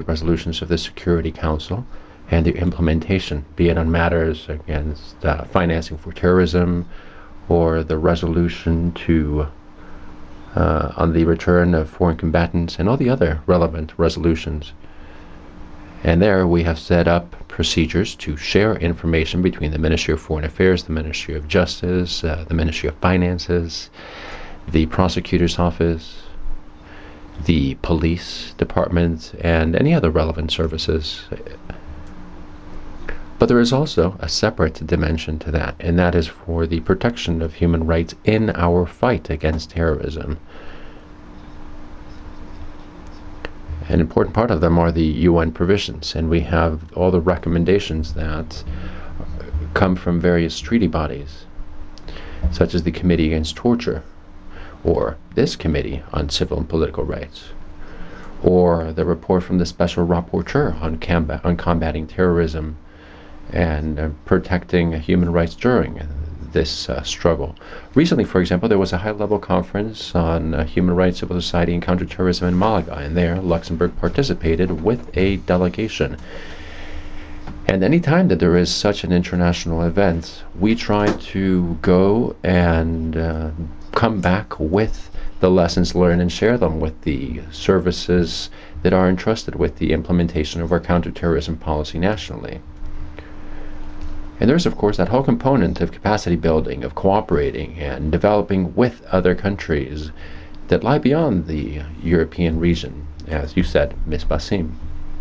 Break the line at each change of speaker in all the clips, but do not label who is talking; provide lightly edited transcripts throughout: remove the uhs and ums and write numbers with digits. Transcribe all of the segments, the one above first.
resolutions of the Security Council and their implementation, be it on matters against financing for terrorism, or the resolution on the return of foreign combatants, and all the other relevant resolutions. And there we have set up procedures to share information between the Ministry of Foreign Affairs, the Ministry of Justice, the Ministry of Finances, the Prosecutor's Office, the Police Department, and any other relevant services. But there is also a separate dimension to that, and that is for the protection of human rights in our fight against terrorism. An important part of them are the UN provisions, and we have all the recommendations that come from various treaty bodies, such as the Committee Against Torture, or this Committee on Civil and Political Rights, or the report from the Special Rapporteur on combating terrorism and protecting human rights during this struggle. Recently, for example, there was a high-level conference on human rights, civil society, and counterterrorism in Malaga, and there Luxembourg participated with a delegation. And any time that there is such an international event, we try to go and come back with the lessons learned and share them with the services that are entrusted with the implementation of our counterterrorism policy nationally. And there's, of course, that whole component of capacity building, of cooperating and developing with other countries that lie beyond the European region, as you said, Ms. Basim.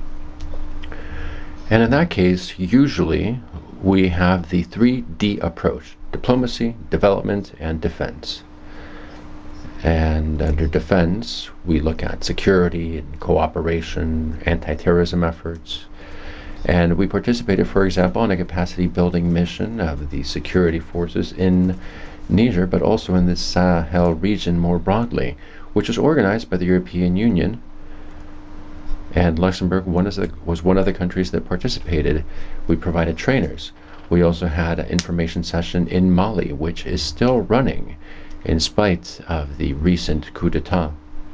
And in that case, usually we have the 3D approach: diplomacy, development, and defense. And under defense, we look at security and cooperation, anti-terrorism efforts. And we participated, for example, in a capacity building mission of the security forces in Niger, but also in the Sahel region more broadly, which was organized by the European Union. And Luxembourg was one of the countries that participated. We provided trainers. We also had an information session in Mali, which is still running in spite of the recent coup d'etat.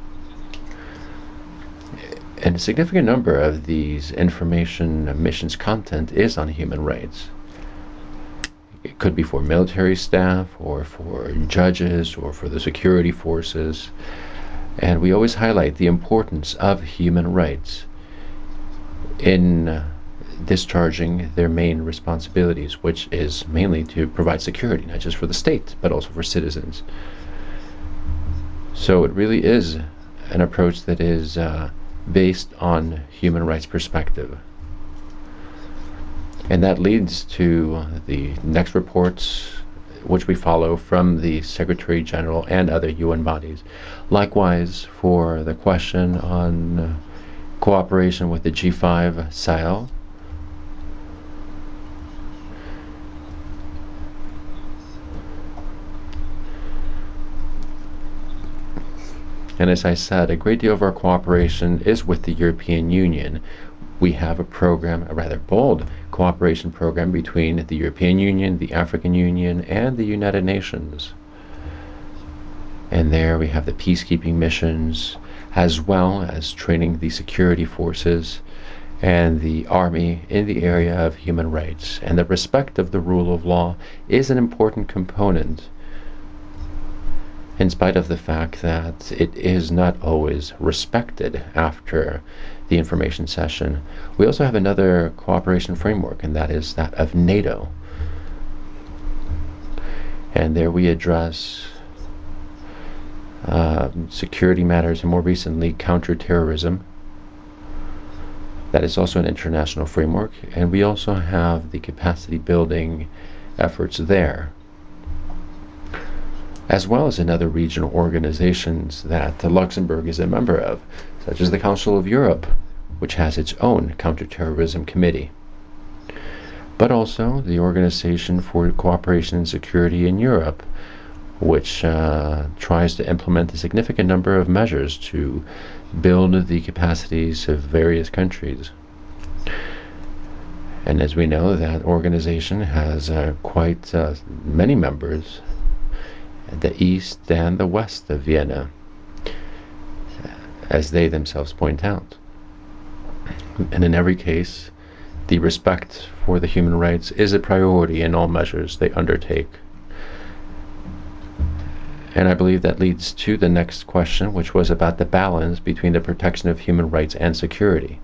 And a significant number of these information missions content is on human rights. It could be for military staff, or for judges, or for the security forces. And we always highlight the importance of human rights in discharging their main responsibilities, which is mainly to provide security, not just for the state, but also for citizens. So it really is an approach that is based on human rights perspective. And that leads to the next reports which we follow from the Secretary General and other UN bodies. Likewise, for the question on cooperation with the G5 Sahel, and as I said, a great deal of our cooperation is with the European Union. We have a program, a rather bold cooperation program between the European Union, the African Union, and the United Nations. And there we have the peacekeeping missions, as well as training the security forces and the army in the area of human rights. And the respect of the rule of law is an important component, in spite of the fact that it is not always respected after the information session. We also have another cooperation framework, and that is that of NATO. And there we address security matters, and more recently counterterrorism. That is also an international framework, and we also have the capacity building efforts there, as well as in other regional organizations that Luxembourg is a member of, such as the Council of Europe, which has its own counterterrorism committee, but also the Organization for Cooperation and Security in Europe, which tries to implement a significant number of measures to build the capacities of various countries. And as we know, that organization has quite many members at the east and the west of Vienna, as they themselves point out. And in every case, the respect for the human rights is a priority in all measures they undertake. And I believe that leads to the next question, which was about the balance between the protection of human rights and security.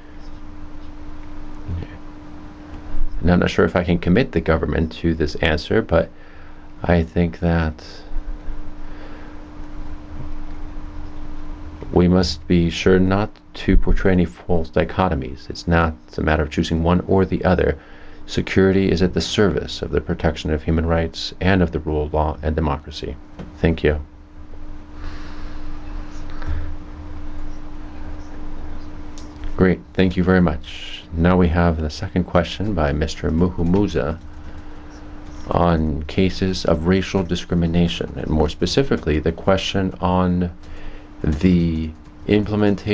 And I'm not sure if I can commit the government to this answer, but I think that we must be sure not to portray any false dichotomies. It's not a matter of choosing one or the other. Security is at the service of the protection of human rights and of the rule of law and democracy. Thank you. Great, thank you very much. Now we have the second question by Mr. Muhumuza on cases of racial discrimination, and more specifically, the question on the implementation